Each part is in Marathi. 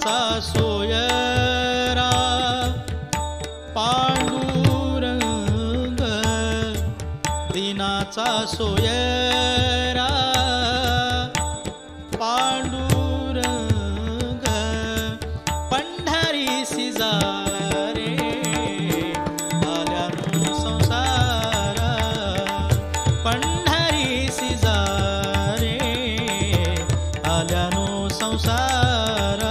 दीनाचा सोयरा पांडुरंग, दीनाचा सोयरा पांडुरंग, पंढरीसी जा रे आल्यानो संसारा, पंढरीसी जा रे आल्यानो संसारा,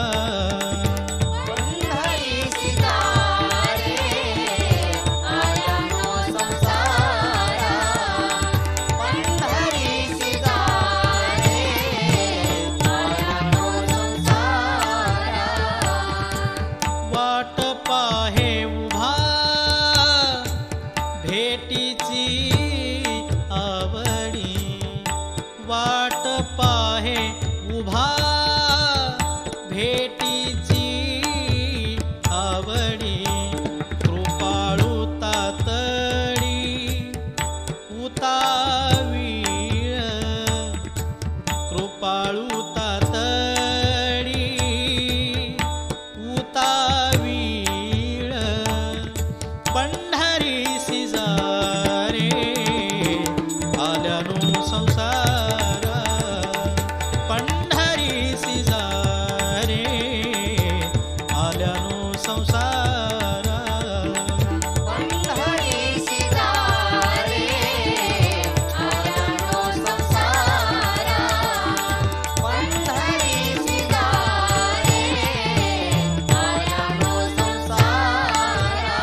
पंढरीसी जा रे आल्यानो संसारा, पंढरीसी जा रे आल्यानो संसारा. वाट पाहे उभा भेटीची आवडी, वाट पाहे उभा भेटीची आवडी, कृपाळू तातडी उतावीळ, कृपाळू तातडी उतावीळ, पंढरीसी जा रे आल्यानो संसारा, पंढरीसी जा रे आल्यानो संसारा, पंढरीसी जा रे आल्यानो संसारा, पंढरीसी जा रे आल्यानो संसारा.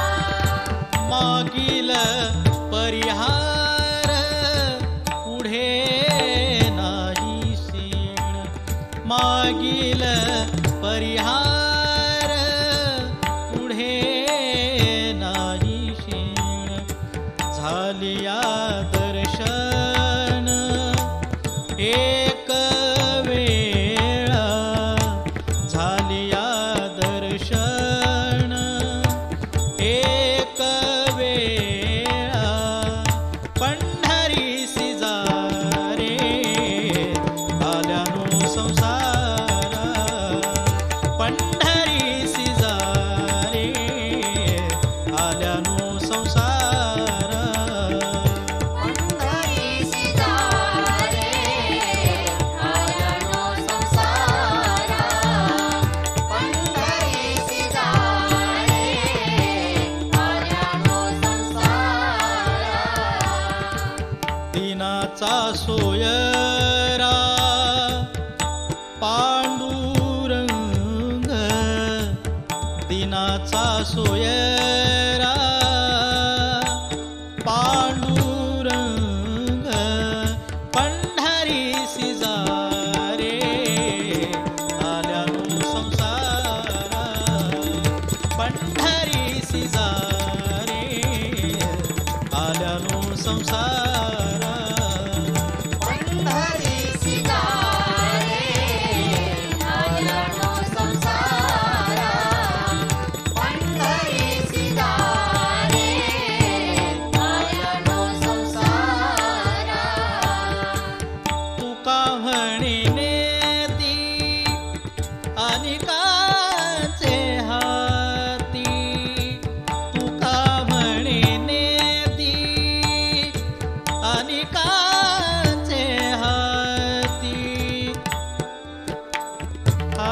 मागील परिहार पुढे नाही सीण, मागील परिहार पुढे नाही सीण, झालिया दर्शन एक वेळा, झालिया दर्शन एक वेळा, पंढरीसी जा रे आल्यानो संसारा, पंढरीसी जा रे आल्यानो संसारा, पंढरीसी जा रे आल्यानो संसारा, पंढरीसी जा रे आल्यानो संसारा. दीनाचा सोयरा पांडुरंग, दीनाचा सोयरा पांडुरंग, पंढरीसी जा रे आल्यानो संसारा, पंढरीसी जा रे आल्यानो संसारा, पंढरीसी जा रे आल्यानो संसारा, पंढरीसी जा रे आल्यानो संसारा. तुका म्हणे नेती अनिकाचे हाती, तुका म्हणे नेती अनिकाचे हाती, आ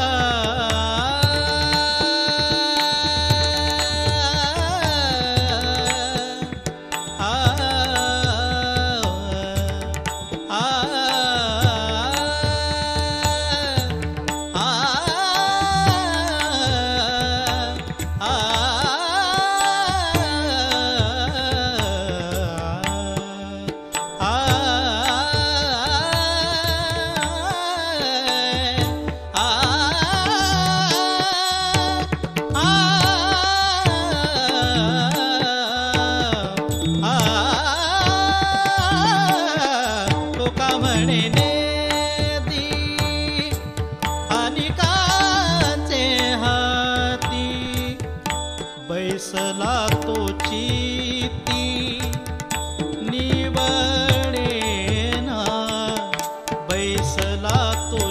बैसला तो चिती निवडेना, बैसला तो